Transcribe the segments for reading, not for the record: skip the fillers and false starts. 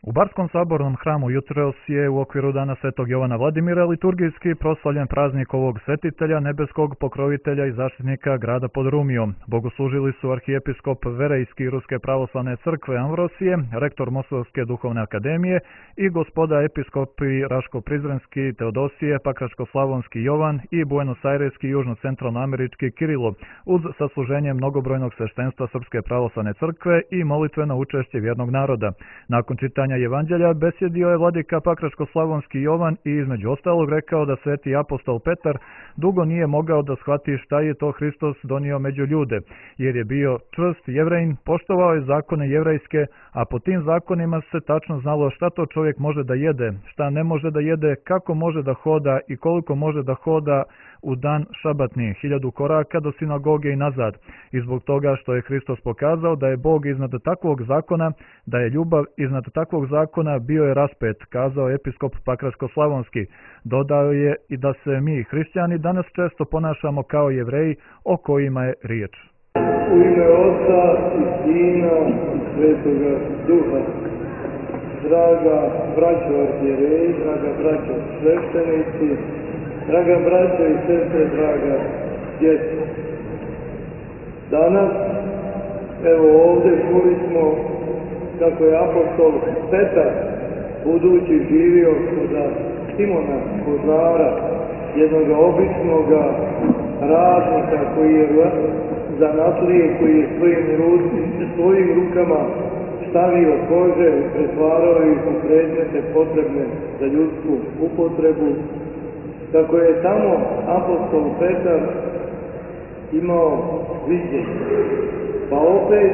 U Barskom sabornom hramu jutros je u okviru Dana Svetog Jovana Vladimira liturgijski proslavljen praznik ovog svetitelja, nebeskog pokrovitelja i zaštitnika grada pod Rumijom. Bogoslužili su arhijepiskop Verejski Ruske pravoslavne crkve Amvrosije, rektor Moskovske duhovne akademije i gospoda episkopi Raško-Prizrenski Teodosije, Pakračko-Slavonski Jovan i Buenos-Aireski južno-centralnoamerički Kirilo, uz sasluženje mnogobrojnog sveštenstva Srpske pravoslavne crkve i molitveno učešće vjernog naroda. Nakon čitanja Evanđelja besjedio je vladika Pakračko-Slavonski Jovan i između ostalog rekao da sveti apostol Petar dugo nije mogao da shvati šta je to Hristos donio među ljude, jer je bio čvrst Jevrejin, poštovao je zakone jevrejske, a po tim zakonima se tačno znalo šta to čovjek može da jede, šta ne može da jede, kako može da hoda i koliko može da hoda u dan šabatni, 1000 koraka do sinagoge i nazad. I zbog toga što je Hristos pokazao da je Bog iznad takvog zakona, da je ljubav iznad takvog zakona, bio je raspet, kazao episkop Pakračko-Slavonski. Dodao je i da se mi, hrišćani, danas često ponašamo kao Jevreji o kojima je riječ. U ime Oca i Sina i Svetoga Duha. Draga braćo arhijereji, draga braćo sveštenici, draga braćo i sestre, draga djeca. Danas, evo ovdje čuli smo kako je apostol Petar, budući živio kod Simona Kozara, jednog običnog radnika koji je zanatlije, koji je svojim rukama stavio kože, pretvarao ih u predmete potrebne za ljudsku upotrebu. Kako je tamo apostol Petar imao viđenje. Pa opet,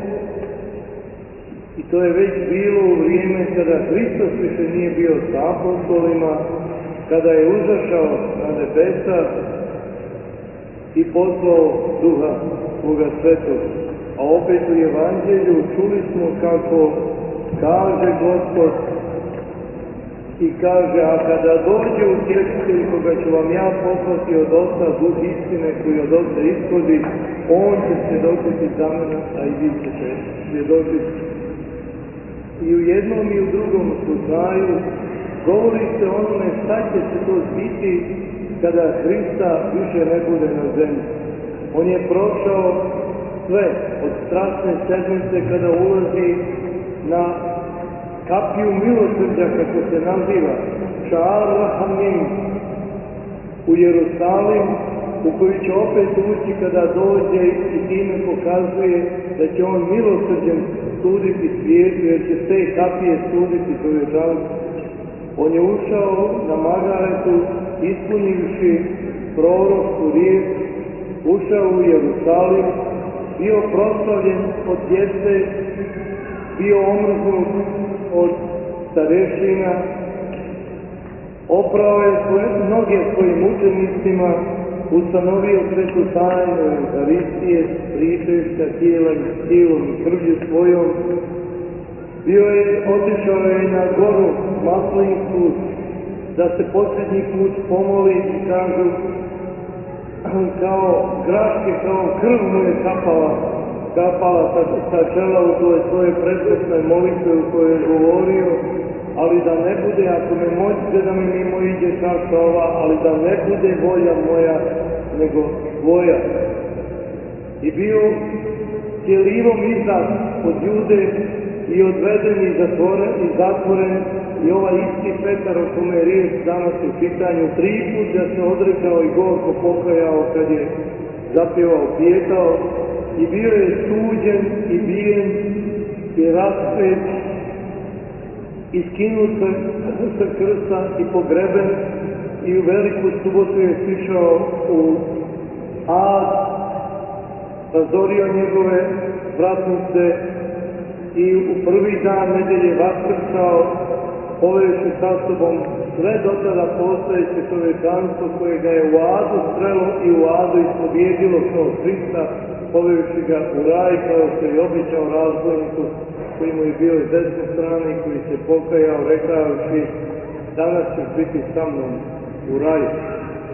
i to je već bilo u vrijeme kada Hristos više nije bio sa apostolima, kada je uzašao na nebesa i poslao Duha Boga Svetog. A opet u Evanđelju čuli smo kako kaže Gospod i kaže, a kada dođe utješitelj koga ću vam ja poslati od Oca, Duh istine koji od Oca ishodi, on će svjedočiti za mene, a i vi ćete svjedočiti. I u jednom i u drugom slučaju govori se onome šta će se to biti kada Hrista više ne bude na zemlji. On je prošao sve od strašne sedmice kada ulazi na kapiju milosrđa, kako se naziva, Šar Rahamim, u Jerusalim, u koju će opet ući kada dođe i time pokazuje da će on milosrđem suditi svijetu, jer će te kapije suditi čovječanstvu. On je ušao na Magaretu, ispunivši proročku riječ, ušao u Jerusalim, bio proslavljen od djece, bio omrznut od starešina, oprao je mnoge svojim učenicima, ustanovio svetu tajnu Euharistije, pričešća tijelom i krvlju svojom. Otišao je na goru Maslinicu da se posljednji put pomoli i kažu kao graške, kao krv mu je kapala sa čela u toj svoje prethodnoj molitve u kojoj je govorio, ali da ne bude, ako me moćete da mi mimo iđe čaša ova, ali da ne bude volja moja, nego tvoja. I bio tjelivom izdat od ljude i odveden i zatvoren i ovaj isti Petar o kome je riječ danas u čitanju 3 put da se odrekao i gorko pokajao kad je zapjevao, pijetao, i bio je suđen i bijen i raspet i skinut sa krsta i pogreben i u veliku subotu je sišao u Ad, razorio njegove vratnice i u prvi dan nedelje vaskršao, povevši sa sobom sve do tada postojeće čovječanstvo koje ga je u Adu strelo i u Adu ispobijedilo kao Hrista, povevši ga u raj kao što je običao razbojniku koji mu je bio s desne strane i koji se pokajao rekavši danas ćeš biti sa mnom u raju.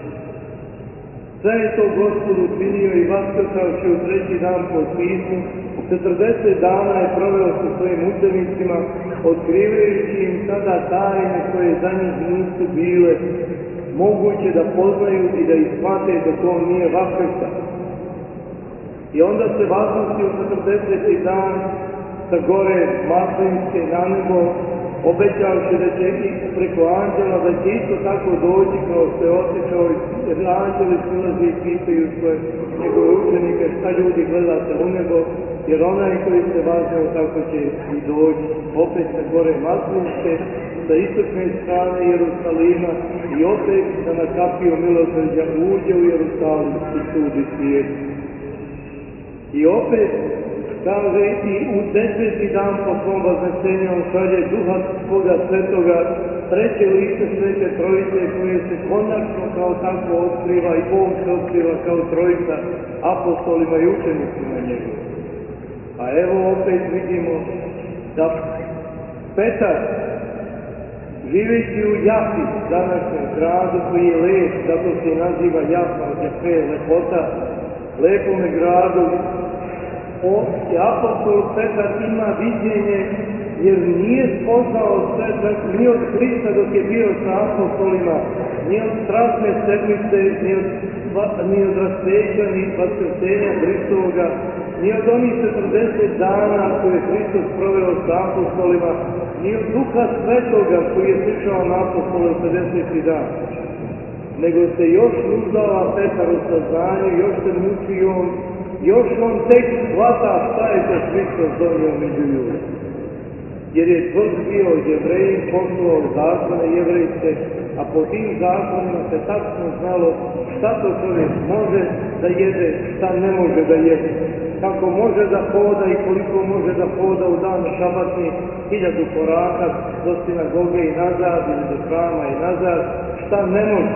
Sve je to Gospod učinio i vaskršavši u 3. dan po pismu, 40 dana je proveo sa svojim učenicima, otkrivajući im sada tajne koje za njih nisu bile moguće da poznaju i da ih shvate dok on nije vaskrsa. I onda se vaskrstio 40. dan sa gore Maslinske na nebo, obećavši da će i preko anđela, da će isto tako doći kao što je otišao, jer anđeli silazi i pitaju svoje njegove učenike šta ljudi gledate u nebo, jer onaj koji se važnjao tako će i doći opet sa gore Maslinske, sa istočne strane Jerusalima i opet da na kapiju milosrđa uđe u Jerusalim i sudi svijetu. I opet kaže i u 10. dan po svom vaznesenju on šalje Duha svoga Svetoga, treće lice Svete Trojice koje se konačno kao tako otkriva i on se otkriva kao trojica apostolima i učenicima njegov. A evo opet vidimo da Petar, živeći u Jafi, današnjem gradu koji je lep, zato se naziva Jafa, Jafe je lepota, lepome gradu, apostol Petar ima viđenje jer nije spoznao sve, ni od Hrista dok je bio sa apostolima, ni od strasne sedmice, ni od raspeća, ni vaskrsenja Hristovoga, ni od onih 40 dana koje je Hristos proveo sa apostolima, ni od Duha Svetoga koji je sišao na apostole 50. dan. Nego se još uzdava Petar u saznanju, još se muči on, još on tek shvata šta je to Hristos donio među ljudi. Jer je tvrd bio Jevreji, poštovao zakone jevrejske, a po tim zakonima se tačno znalo šta to čovjek može da jede, šta ne može da jede. Kako može da hoda i koliko može da hoda u dan šabatni, 1000 koraka do sinagoge i nazad, ili do hrama i nazad, šta ne može.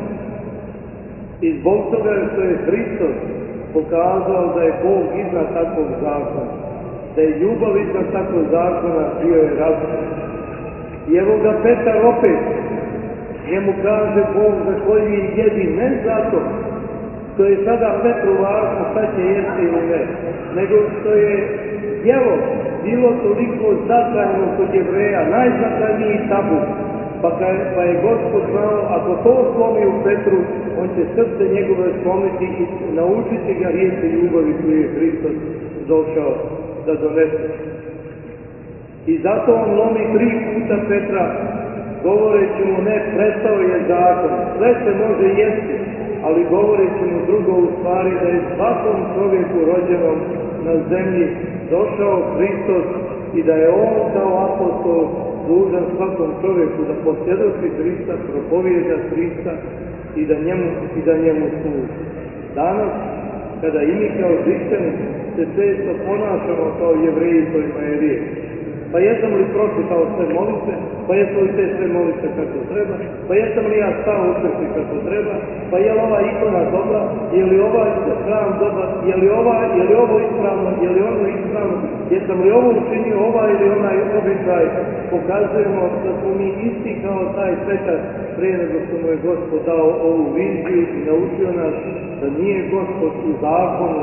I zbog toga što je Hristos pokazao da je Bog iznad takvog zakona, da je ljubav iznad takvog zakona, bio je razum. I evo ga Petar opet, njemu kaže Bog za koji jedi, ne zato što je sada Petru važno šta će jesti ili ne, nego što je jelo bilo toliko značajno kod Jevreja, najznačajniji tabu. Pa je Gospod znao, ako to slomi u Petru, on će srce njegove slomiti i naučiti ga riječi ljubavi koju je Hristos došao da donese. I zato on lomi 3 puta Petra, govoreći mu ne, prestao je zakon, sve se može jesti, ali govoreći mu drugo u stvari da je svakom čovjeku rođenom na zemlji došao Hristos i da je on kao apostol dužan svakom čovjeku da posvjedoči Hrista, propovijeda Hrista i da njemu služi. Danas, kada i mi kao hrišćani se često ponašamo kao Jevreji kojima je riječ. Pa jesam li pročitao sve molitve, pa jesu li te sve molitve kako treba, pa jesam li ja stao u crkvi kako treba, pa je li ova ikona dobra, je li ovaj hram dobar, je li ovo ispravno, je li ono ispravno, jesam li ovo učinio ovaj ili onaj običaj. Pokazujemo da smo mi isti kao taj Petar prije nego što mu je Gospod dao ovu viziju i naučio nas da nije Gospod u zakonu,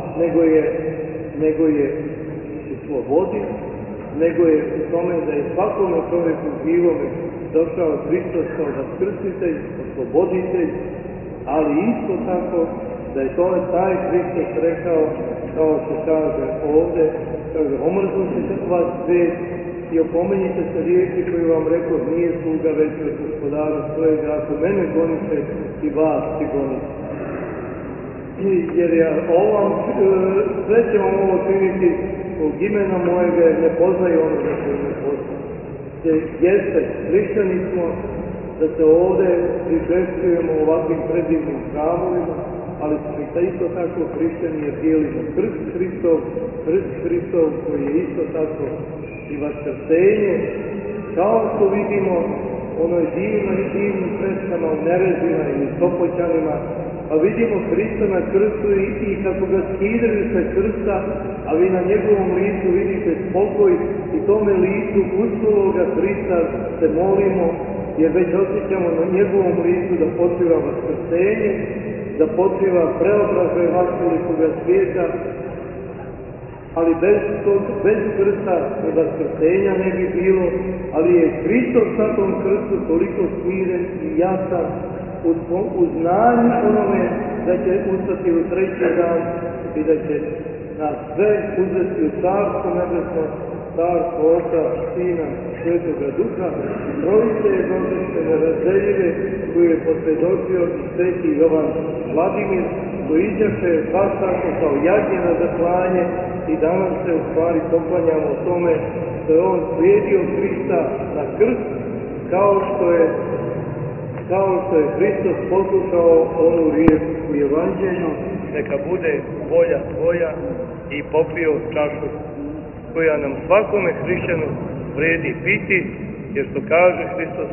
nego je u slobodi, nego je u tome da je svakome čovjeku živome došao Hristos kao vaskrsitelj, osloboditelj, ali isto tako da je to taj Hristos rekao, kao što kaže ovdje, kaže, omrznite se vas svijet i opomenite se riječi koju vam rekao, nije sluga već od gospodara svojega, ako mene gonite i vas ti gonite. Jer ja sve ćemo ovo činiti zbog imena mojega, jer ne poznaju ono za koje ne poznaju. Jeste, hrišćani smo da se ovdje priželjkujemo ovakvim predivnim hramovima, ali smo i isto tako hrišćani jer dijelimo krst Hristov koji je isto tako i vaskrsenje, kao što vidimo onoj divnim freskama u Nerezima ili Sopoćanima, a vidimo Hrista na krstu i kako ga skidaju sa krsta, a vi na njegovom licu vidite spokoj i tome licu uskologa Hrista se molimo, jer već osjećamo na njegovom licu da počiva vaskrsenje, da počiva preobražaj vaškolikoga svijeta ali bez krsta i vaskrsenja ne bi bilo, ali je Hristos na tom krstu toliko smiren i jasan u znanju onome da će ustati u treći dan i da će nas sve uzeti u carstvo nebesno, carstvo Oca, Sina, Svetoga Duha, trojice je božanstvene razdeljive koju je posvjedočio i sveti Jovan Vladimir, koji izaše baš tako kao jagnje na zaklanje i danas se u stvari poklanjamo tome što je on slijedio Hrista na krst, kao što je Hristos poslušao onu riječ u Evanđelju, neka bude volja tvoja, i popio čašu koja nam svakome hrišćanu vredi piti, jer što kaže Hristos,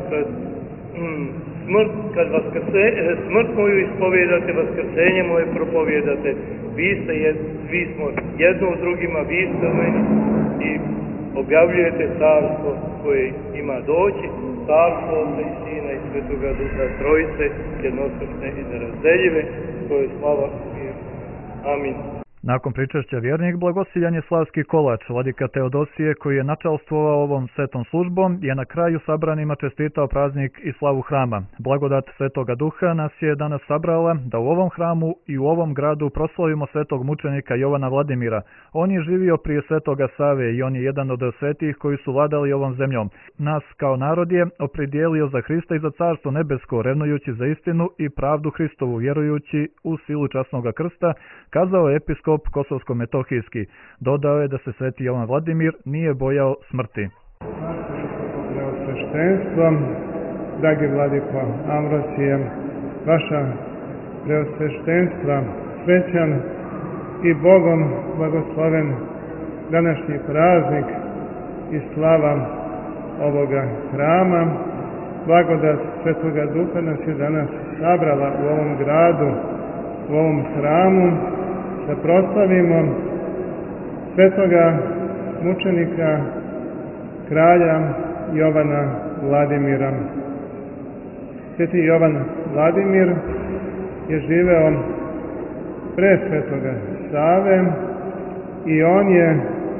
smrt moju ispovijedate, vaskrsenje moje propovjedate, vi smo jedno u drugima, vi ste u meni i objavljujete carstvo koje ima doći, carstvo Otca i Sina i Svetoga Duha, trojice jednostavne i nerazdeljive, koje slava i amin. Nakon pričešća vjernih, blagosiljan je Slavski kolač. Vladika Teodosije, koji je načelstvovao ovom svetom službom, je na kraju sabranima čestitao praznik i slavu hrama. Blagodat Svetoga Duha nas je danas sabrala da u ovom hramu i u ovom gradu proslavimo svetog mučenika Jovana Vladimira. On je živio prije Svetoga Save i on je jedan od svetih koji su vladali ovom zemljom. Nas kao narod je opredijelio za Hrista i za carstvo nebesko, revnujući za istinu i pravdu Hristovu, vjerujući u silu časnoga krsta, kazao je episkop Kosovsko-metohijski. Dodao je da se sveti Jovan Vladimir nije bojao smrti. Preosveštenstvo, dragi vladiko Ambrosije, vaša preosveštenstva, srećan i Bogom blagosloven današnji praznik i slava ovoga hrama. Blagodat Svetoga Duha nas je danas sabrala u ovom gradu, u ovom hramu, da proslavimo svetoga mučenika kralja Jovana Vladimira. Sveti Jovan Vladimir je živeo pre Svetoga Save i on je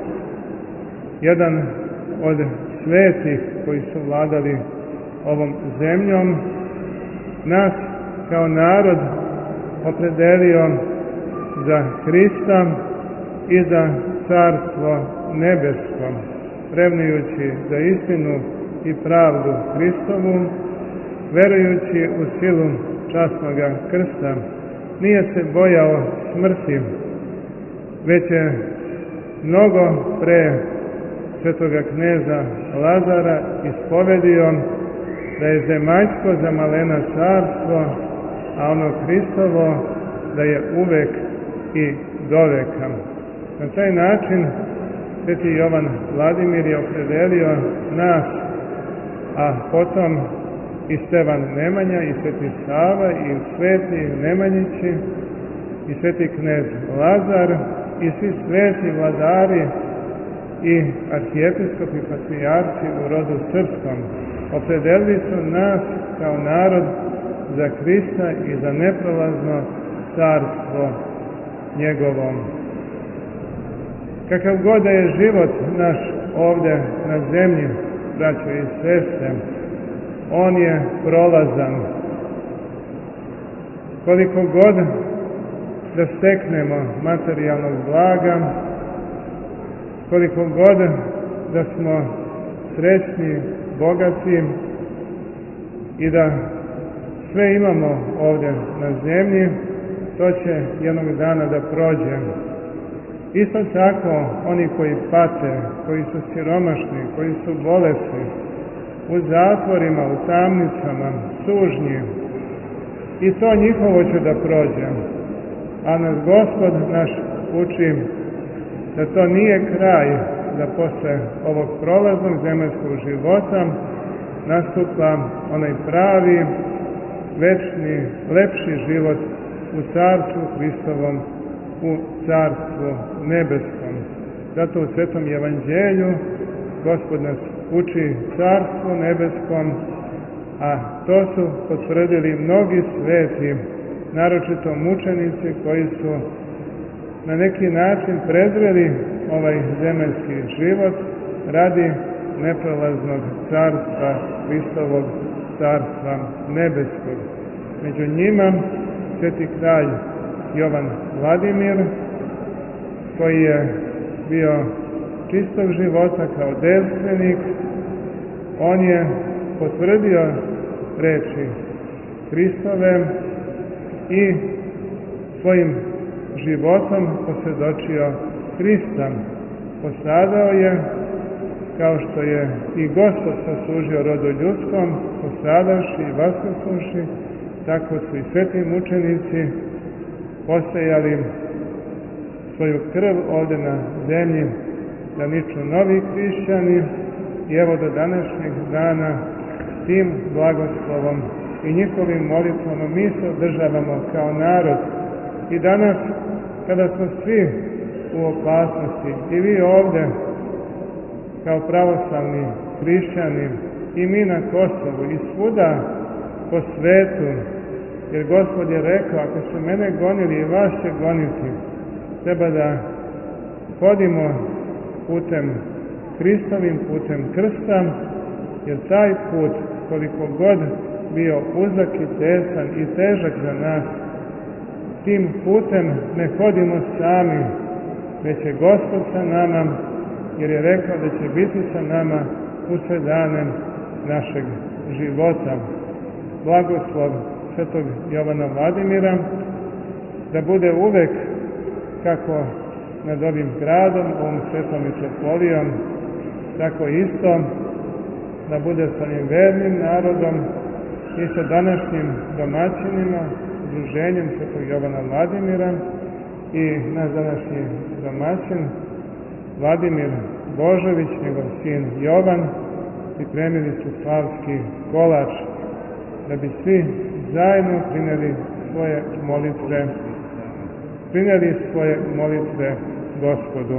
jedan od svetih koji su vladali ovom zemljom. Nas kao narod opredelio za Hrista i za carstvo nebesko, revnujući za istinu i pravdu Hristovu, verujući u silu časnoga krsta. Nije se bojao smrti, već je mnogo pre svetoga kneza Lazara ispovedio da je zemaljsko za malena carstvo, a ono Hristovo da je uvek i doveka. Na taj način sveti Jovan Vladimir je opredelio nas, a potom i Stevan Nemanja, i sveti Sava, i sveti Nemanjići, i sveti knez Lazar, i svi sveti vladari i arhijepiskopi patrijarci u rodu srpskom. Opredelili su nas kao narod za Hrista i za neprolazno carstvo njegovom. Kakav god da je život naš ovde na zemlji, braćo i sestre, on je prolazan. Koliko god da steknemo materijalnog blaga, koliko god da smo srećni, bogati i da sve imamo ovdje na zemlji, to će jednog dana da prođe. Isto tako, oni koji pate, koji su siromašni, koji su bolesni, u zatvorima, u tamnicama, sužnji, i to njihovo će da prođe. A nas Gospod naš uči da to nije kraj, da posle ovog prolaznog zemaljskog života nastupa onaj pravi, večni, lepši život u carstvu Hristovom, u carstvu nebeskom. Zato u Svetom Evanđelju Gospod nas uči carstvu nebeskom, a to su potvrdili mnogi sveti, naročito mučenici koji su na neki način prezreli ovaj zemaljski život radi neprolaznog carstva Hristovog, carstva nebeskog. Među njima sveti kralj Jovan Vladimir, koji je bio čistog života kao devstvenik, on je potvrdio reči Hristove i svojim životom posvjedočio Hrista. Postradao je, kao što je i Gospod saslužio rodu ljudskom, postradavši i vaskrsuši, tako su i sveti mučenici posejali svoju krv ovdje na zemlji, da niču novi hrišćani, i evo do današnjeg dana tim blagoslovom i njihovim molitvama mi se održavamo kao narod. I danas, kada smo svi u opasnosti, i vi ovdje kao pravoslavni hrišćani, i mi na Kosovu, i svuda po svetu, jer Gospod je rekao, ako su mene gonili i vas će goniti, treba da hodimo putem Hristovim, putem krsta, jer taj put, koliko god bio uzak i tesan i težak za nas, tim putem ne hodimo sami, već je Gospod sa nama, jer je rekao da će biti sa nama u sve dane našeg života. Blagoslov svetog Jovana Vladimira da bude uvek kako nad ovim gradom, ovom svetom metropolijom, tako isto da bude sa ovim vernim narodom i sa današnjim domaćinima, druženjem svetog Jovana Vladimira, i naš današnji domaćin Vladimir Božović, njegov sin Jovan, pripremili su slavski kolač, da bi svi zajedno prineli svoje molitve Gospodu.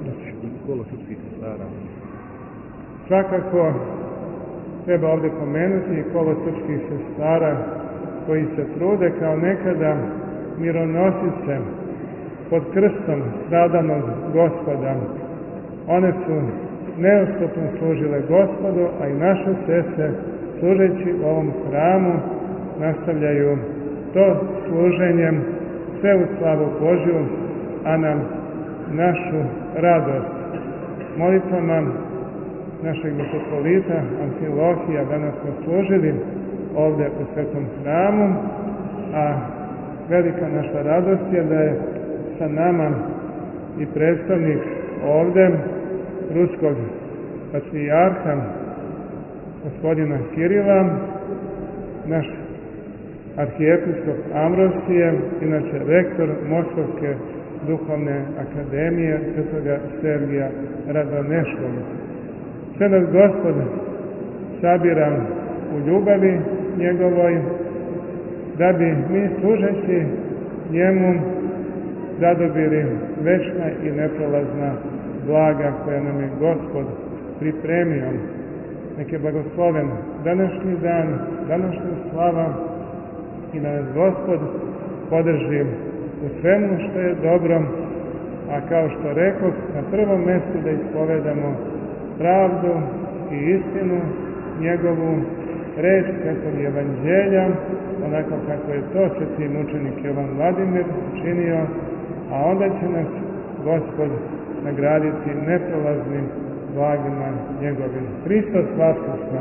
Svakako treba ovdje pomenuti i kolo srpskih sestara koji se trude kao nekada mironosice pod krstom stradanog Gospoda. One su neostupno služile Gospodu, a i naše sestre, služeći u ovom hramu, nastavljaju to služenjem, sve u slavu Božju, a nam našu radost. Molitvama našeg metropolita Amfilohija danas smo služili ovdje u svetom hramu, a velika naša radost je da je sa nama i predstavnik ovdje ruskog patrijarha gospodina Kirila, naš arhijepiskop Ambrosije, inače rektor Moskovske duhovne akademije svetoga Sergija Radvaneškog. Sve nas Gospod sabira u ljubavi njegovoj, da bi mi služeći njemu zadobili večna i neprolazna blaga koja nam je Gospod pripremio. Nek je blagosloven današnji dan, današnja slava, i da nas Gospod podrži u svemu što je dobro, a kao što rekoh, na prvom mjestu da ispovedamo pravdu i istinu njegovu, reč svetog evanđelja, onako kako je to sveti mučenik Jovan Vladimir činio, a onda će nas Gospod nagraditi neprolaznim blagima njegovim. Hristos Vaskrse!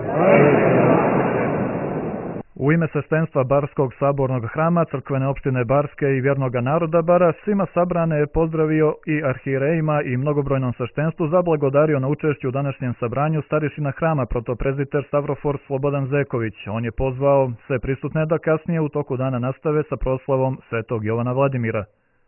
U ime sestrenstva Barskog sabornog hrama, crkvene opštine Barske i vjernoga naroda Bara, svima sabrane je pozdravio i arhirejima i mnogobrojnom sveštenstvu zablagodario na učešću u današnjem sabranju starešina hrama protoprezbiter Stavrofor Slobodan Zeković. On je pozvao sve prisutne da kasnije u toku dana nastave sa proslavom svetog Jovana Vladimira.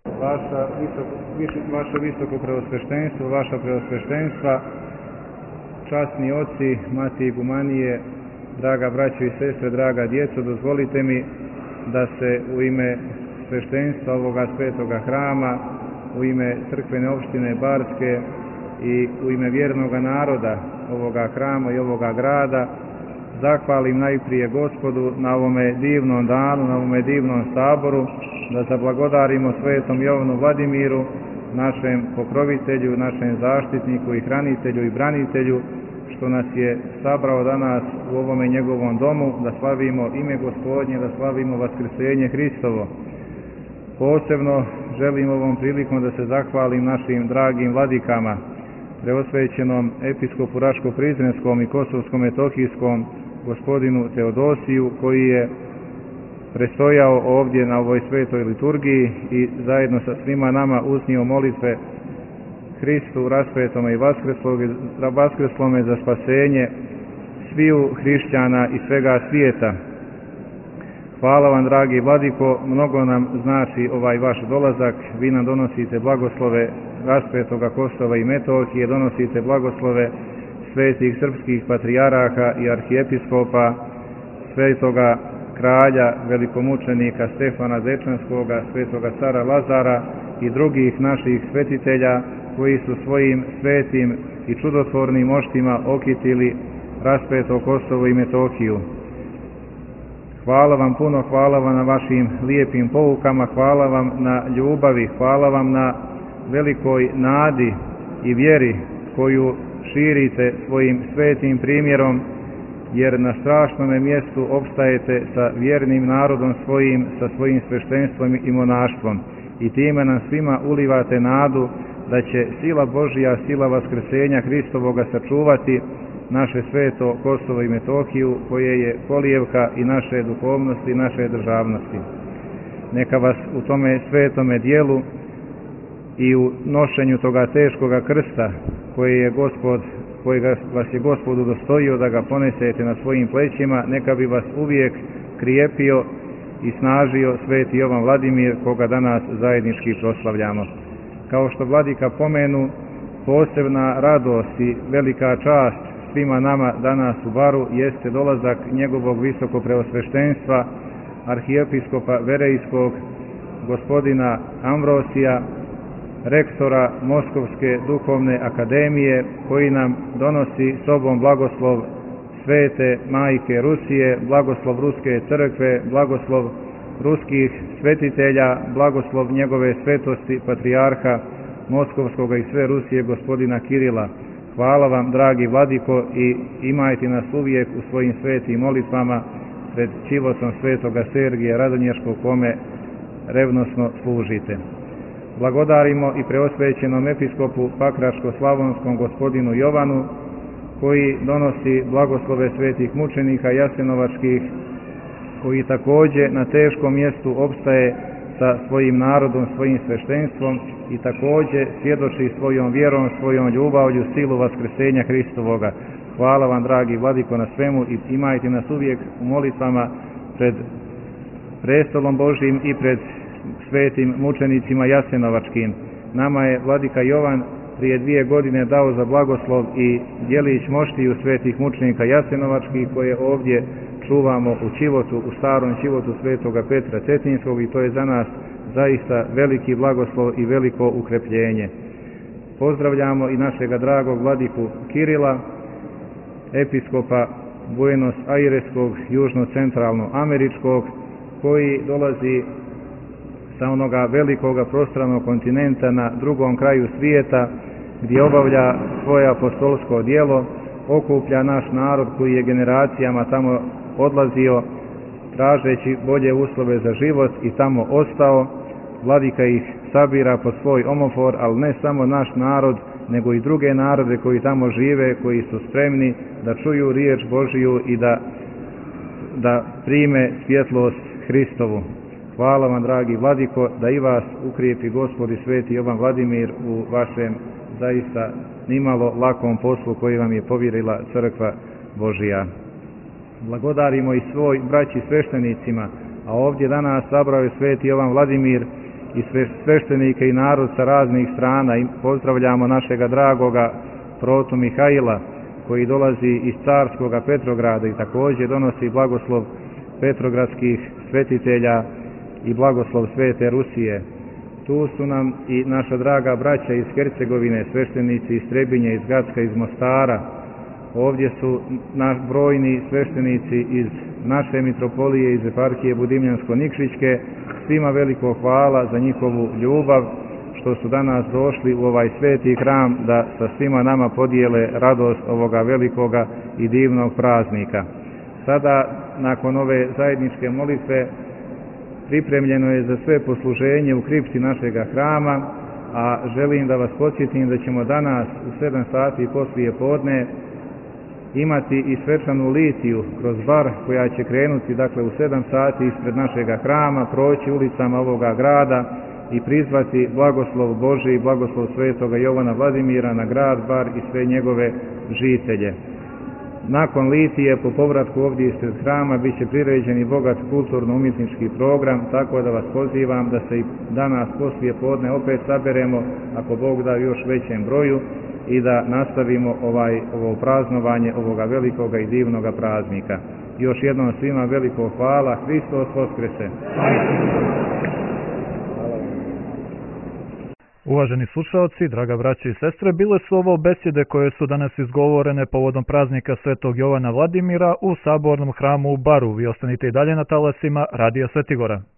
Vaše visoko preosveštenstvo, vaša preosveštenstva, časni oci, mati i gumanije, draga braćo i sestre, draga djeco, dozvolite mi da se u ime sveštenstva ovoga svetoga hrama, u ime crkvene opštine Barske i u ime vjernoga naroda ovoga hrama i ovoga grada zahvalim najprije Gospodu na ovome divnom danu, na ovome divnom saboru, da zablagodarimo svetom Jovanu Vladimiru našem pokrovitelju, našem zaštitniku i hranitelju i branitelju, što nas je sabrao danas u ovome njegovom domu, da slavimo ime Gospodnje, da slavimo vaskrsenje Hristovo. Posebno želim ovom prilikom da se zahvalim našim dragim vladikama, preosvećenom episkopu Raško-Prizrenskom i Kosovsko-Metohijskom gospodinu Teodosiju, koji je prestojao ovdje na ovoj svetoj liturgiji i zajedno sa svima nama uznio molitve Hristu rasvetome i vaskrslome za spasenje sviju hrišćana i svega svijeta. Hvala vam, dragi vladiko, mnogo nam znači ovaj vaš dolazak. Vi nam donosite blagoslove rasvetoga Kosova i Metohije, donosite blagoslove svetih srpskih patrijaraka i arhijepiskopa, svetoga kralja, velikomučenika Stefana Dečanskoga, svetoga cara Lazara i drugih naših svetitelja koji su svojim svetim i čudotvornim moštima okitili rasveto Kosovo i Metohiju. Hvala vam puno, hvala vam na vašim lijepim poukama, hvala vam na ljubavi, hvala vam na velikoj nadi i vjeri koju širite svojim svetim primjerom, jer na strašnome mjestu opstajete sa vjernim narodom svojim, sa svojim sveštenstvom i monaštvom. I time nam svima ulivate nadu da će sila Božja, sila vaskrsenja Hristovoga sačuvati naše sveto Kosovo i Metohiju, koje je kolijevka i naše duhovnosti i naše državnosti. Neka vas u tome svetome dijelu i u nošenju toga teškoga krsta kojega vas je Gospod udostojio da ga ponesete na svojim plećima, neka bi vas uvijek krijepio i snažio sveti Jovan Vladimir, koga danas zajednički proslavljamo. Kao što vladika pomenu, posebna radost i velika čast svima nama danas u Baru jeste dolazak njegovog visoko preosveštenstva, arhijepiskopa Verejskog, gospodina Ambrosija, rektora Moskovske duhovne akademije, koji nam donosi sobom blagoslov svete majke Rusije, blagoslov Ruske crkve, blagoslov ruskih svetitelja, blagoslov njegove svetosti patrijarha Moskovskoga i sve Rusije gospodina Kirila. Hvala vam, dragi vladiko, i imajte nas uvijek u svojim svetim molitvama pred čivotom svetoga Sergija Radonješkog, kome revnosno služite. Blagodarimo i preosvećenom episkopu Pakračko-slavonskom gospodinu Jovanu, koji donosi blagoslove svetih mučenika jasenovačkih, koji također na teškom mjestu opstaje sa svojim narodom, svojim sveštenstvom i također svjedoči svojom vjerom, svojom ljubavlju, silu vaskrsenja Hristovoga. Hvala vam, dragi vladiko, na svemu i imajte nas uvijek u molitvama pred prestolom Božjim i pred svetim mučenicima jasenovačkim. Nama je vladika Jovan prije 2 godine dao za blagoslov i djelić moštiju svetih mučenika jasenovačkih, koje ovdje čuvamo u Čivotu, u starom Čivotu svetoga Petra Cetinskog, i to je za nas zaista veliki blagoslov i veliko ukrepljenje. Pozdravljamo i našega dragog vladiku Kirila, episkopa Buenos Aireskog, južno-centralno američkog, koji dolazi sa onoga velikoga prostranog kontinenta na drugom kraju svijeta, gdje obavlja svoje apostolsko djelo, okuplja naš narod koji je generacijama tamo odlazio tražeći bolje uslove za život i tamo ostao. Vladika ih sabira pod svoj omofor, ali ne samo naš narod, nego i druge narode koji tamo žive, koji su spremni da čuju riječ Božiju i da prime svjetlost Hristovu. Hvala vam, dragi vladiko, da i vas ukrijepi Gospod i sveti Jovan Vladimir u vašem zaista nimalo lakom poslu koji vam je povjerila crkva Božija. Blagodarimo i svoj braći sveštenicima, a ovdje danas sabrao je sveti Jovan Vladimir i sveštenike i narod sa raznih strana, i pozdravljamo našega dragoga protu Mihajla, koji dolazi iz carskoga Petrograda i također donosi blagoslov petrogradskih svetitelja i blagoslov svete Rusije. Tu su nam i naša draga braća iz Hercegovine, sveštenici iz Trebinje, iz Gacka, iz Mostara. Ovdje su brojni sveštenici iz naše mitropolije, iz eparhije Budimljansko-Nikšićke. Svima veliko hvala za njihovu ljubav, što su danas došli u ovaj sveti hram da sa svima nama podijele radost ovoga velikoga i divnog praznika. Sada, nakon ove zajedničke molitve, pripremljeno je za sve posluženje u kripti našega hrama, a želim da vas podsjetim da ćemo danas u 7 sati poslije podne imati i svečanu litiju kroz bar koja će krenuti dakle u 7 sati ispred našega hrama, proći ulicama ovoga grada i prizvati blagoslov Božji i blagoslov svetoga Jovana Vladimira na grad Bar i sve njegove žitelje. Nakon litije, po povratku ovdje ispred hrama, bit će priređen i bogat kulturno-umjetnički program, tako da vas pozivam da se i danas poslije podne opet saberemo, ako Bog da, još većem broju, i da nastavimo ovo praznovanje ovoga velikoga i divnoga praznika. Još jednom svima veliko hvala. Hristos Voskrese! Uvaženi slušalci, draga braće i sestre, bile su ovo besjede koje su danas izgovorene povodom praznika Svetog Jovana Vladimira u Sabornom hramu u Baru. Vi ostanite i dalje na talasima Radija Svetigora.